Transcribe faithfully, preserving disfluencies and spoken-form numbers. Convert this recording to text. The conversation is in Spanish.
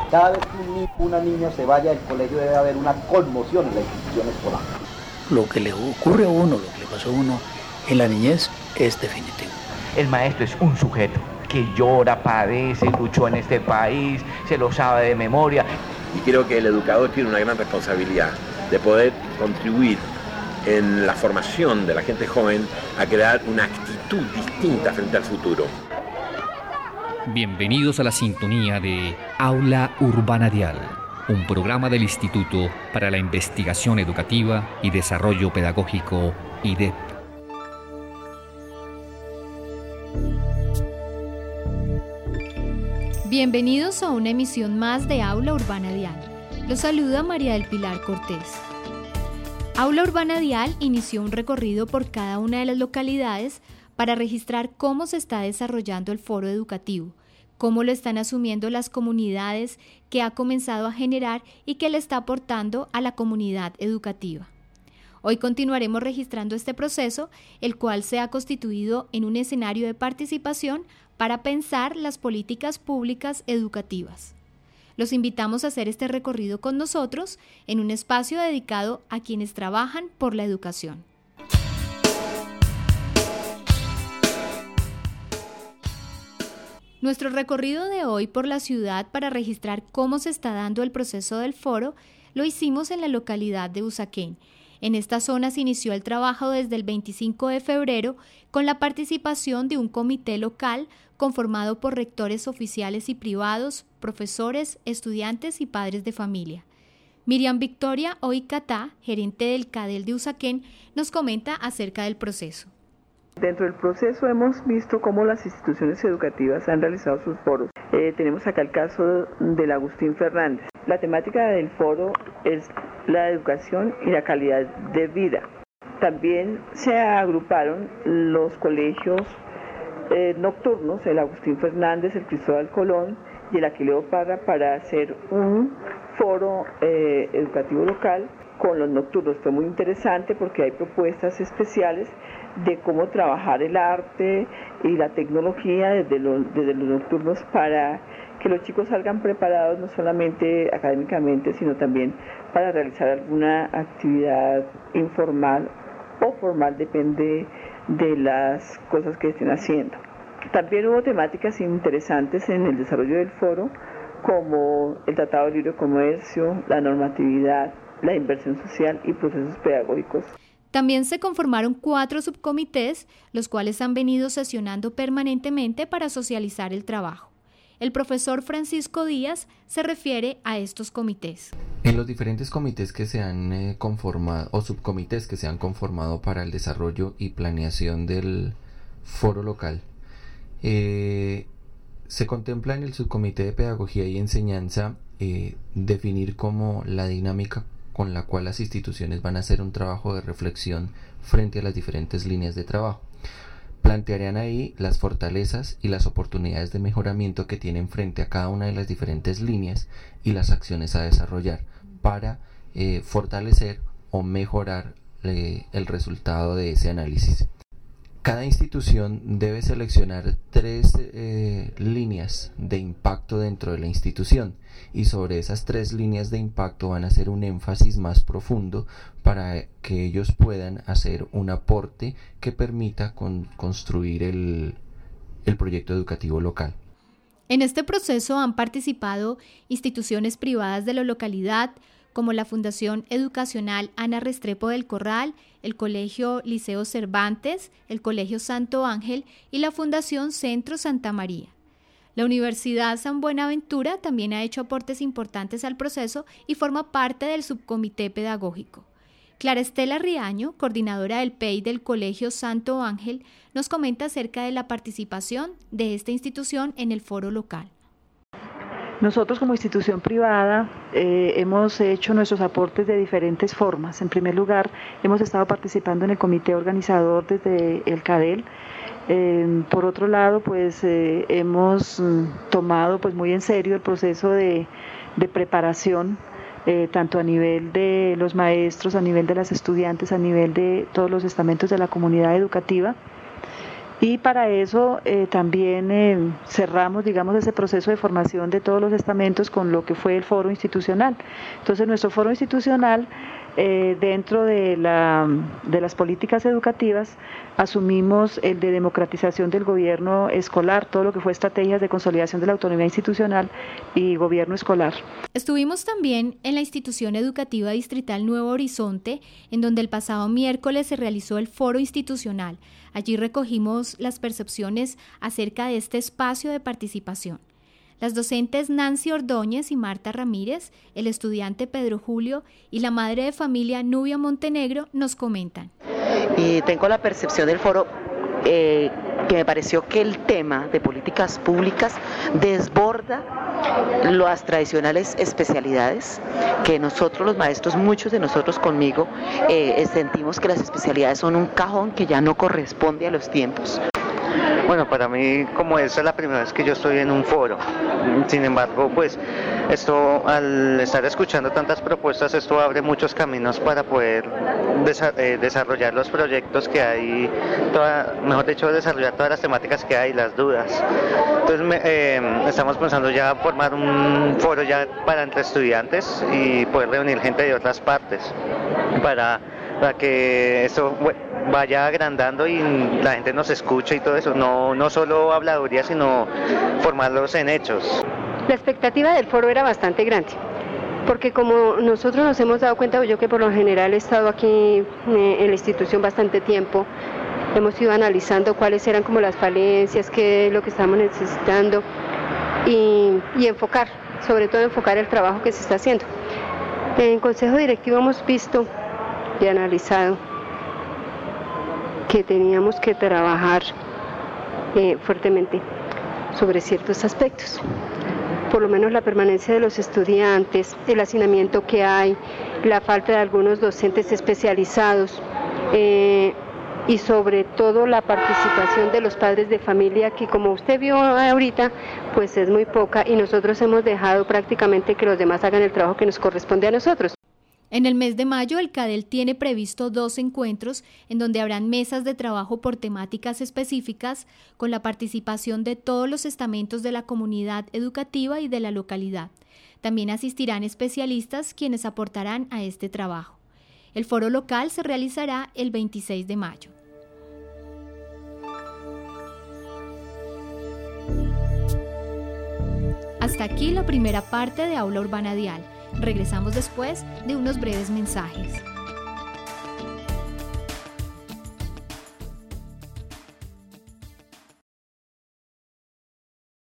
Cada vez que un niño, una niña se vaya del colegio debe haber una conmoción en la institución escolar. Lo que le ocurre a uno, lo que le pasó a uno en la niñez es definitivo. El maestro es un sujeto que llora, padece, luchó en este país, se lo sabe de memoria. Y creo que el educador tiene una gran responsabilidad de poder contribuir en la formación de la gente joven a crear una actitud distinta frente al futuro. Bienvenidos a la sintonía de Aula Urbana Dial, un programa del Instituto para la Investigación Educativa y Desarrollo Pedagógico, I D E P. Bienvenidos a una emisión más de Aula Urbana Dial. Los saluda María del Pilar Cortés. Aula Urbana Dial inició un recorrido por cada una de las localidades para registrar cómo se está desarrollando el foro educativo, cómo lo están asumiendo las comunidades que ha comenzado a generar y que le está aportando a la comunidad educativa. Hoy continuaremos registrando este proceso, el cual se ha constituido en un escenario de participación para pensar las políticas públicas educativas. Los invitamos a hacer este recorrido con nosotros en un espacio dedicado a quienes trabajan por la educación. Nuestro recorrido de hoy por la ciudad para registrar cómo se está dando el proceso del foro lo hicimos en la localidad de Usaquén. En esta zona se inició el trabajo desde el veinticinco de febrero con la participación de un comité local conformado por rectores oficiales y privados, profesores, estudiantes y padres de familia. Miriam Victoria Oicatá, gerente del CADEL de Usaquén, nos comenta acerca del proceso. Dentro del proceso hemos visto cómo las instituciones educativas han realizado sus foros. Eh, tenemos acá el caso del Agustín Fernández. La temática del foro es la educación y la calidad de vida. También se agruparon los colegios eh, nocturnos, el Agustín Fernández, el Cristóbal Colón y el Aquileo Parra, para hacer un foro eh, educativo local con los nocturnos. Fue muy interesante porque hay propuestas especiales de cómo trabajar el arte y la tecnología desde los, desde los nocturnos para que los chicos salgan preparados no solamente académicamente, sino también para realizar alguna actividad informal o formal, depende de las cosas que estén haciendo. También hubo temáticas interesantes en el desarrollo del foro, como el Tratado de Libre Comercio, la normatividad, la inversión social y procesos pedagógicos. También se conformaron cuatro subcomités, los cuales han venido sesionando permanentemente para socializar el trabajo. El profesor Francisco Díaz se refiere a estos comités. En los diferentes comités que se han eh, conformado o subcomités que se han conformado para el desarrollo y planeación del foro local, eh, se contempla en el subcomité de pedagogía y enseñanza eh, definir cómo la dinámica con la cual las instituciones van a hacer un trabajo de reflexión frente a las diferentes líneas de trabajo. Plantearían ahí las fortalezas y las oportunidades de mejoramiento que tienen frente a cada una de las diferentes líneas y las acciones a desarrollar para eh, fortalecer o mejorar eh, el resultado de ese análisis. Cada institución debe seleccionar tres eh, líneas de impacto dentro de la institución y sobre esas tres líneas de impacto van a hacer un énfasis más profundo para que ellos puedan hacer un aporte que permita con, construir el, el proyecto educativo local. En este proceso han participado instituciones privadas de la localidad, como la Fundación Educacional Ana Restrepo del Corral, el Colegio Liceo Cervantes, el Colegio Santo Ángel y la Fundación Centro Santa María. La Universidad San Buenaventura también ha hecho aportes importantes al proceso y forma parte del subcomité pedagógico. Clara Estela Riaño, coordinadora del P E I del Colegio Santo Ángel, nos comenta acerca de la participación de esta institución en el foro local. Nosotros como institución privada eh, hemos hecho nuestros aportes de diferentes formas. En primer lugar, hemos estado participando en el comité organizador desde el CADEL. Eh, por otro lado, pues eh, hemos mm, tomado pues muy en serio el proceso de, de preparación, eh, tanto a nivel de los maestros, a nivel de las estudiantes, a nivel de todos los estamentos de la comunidad educativa. Y para eso eh, también eh, cerramos, digamos, ese proceso de formación de todos los estamentos con lo que fue el foro institucional. Entonces, nuestro foro institucional, eh, dentro de, la, de las políticas educativas, asumimos el de democratización del gobierno escolar, todo lo que fue estrategias de consolidación de la autonomía institucional y gobierno escolar. Estuvimos también en la institución educativa distrital Nuevo Horizonte, en donde el pasado miércoles se realizó el foro institucional. Allí recogimos las percepciones acerca de este espacio de participación. Las docentes Nancy Ordóñez y Marta Ramírez, el estudiante Pedro Julio y la madre de familia Nubia Montenegro nos comentan. Y tengo la percepción del foro eh, que me pareció que el tema de políticas públicas desborda las tradicionales especialidades que nosotros los maestros, muchos de nosotros conmigo, eh, sentimos que las especialidades son un cajón que ya no corresponde a los tiempos. Bueno, para mí, como esa es la primera vez que yo estoy en un foro, sin embargo, pues esto, al estar escuchando tantas propuestas, esto abre muchos caminos para poder desa- eh, desarrollar los proyectos que hay, toda, mejor dicho, desarrollar todas las temáticas que hay, las dudas. Entonces, me, eh, estamos pensando ya formar un foro ya para entre estudiantes y poder reunir gente de otras partes para, para que esto vaya agrandando y la gente nos escuche y todo eso, no, no solo habladuría, sino formarlos en hechos. La expectativa del foro era bastante grande, porque como nosotros nos hemos dado cuenta, yo que por lo general he estado aquí eh, en la institución bastante tiempo, hemos ido analizando cuáles eran como las falencias, qué es lo que estamos necesitando y, y enfocar, sobre todo enfocar el trabajo que se está haciendo. En Consejo Directivo hemos visto y analizado que teníamos que trabajar eh, fuertemente sobre ciertos aspectos, por lo menos la permanencia de los estudiantes, el hacinamiento que hay, la falta de algunos docentes especializados eh, y sobre todo la participación de los padres de familia, que como usted vio ahorita, pues es muy poca y nosotros hemos dejado prácticamente que los demás hagan el trabajo que nos corresponde a nosotros. En el mes de mayo, el CADEL tiene previsto dos encuentros en donde habrán mesas de trabajo por temáticas específicas con la participación de todos los estamentos de la comunidad educativa y de la localidad. También asistirán especialistas quienes aportarán a este trabajo. El foro local se realizará el veintiséis de mayo. Hasta aquí la primera parte de Aula Urbana Dial. Regresamos después de unos breves mensajes.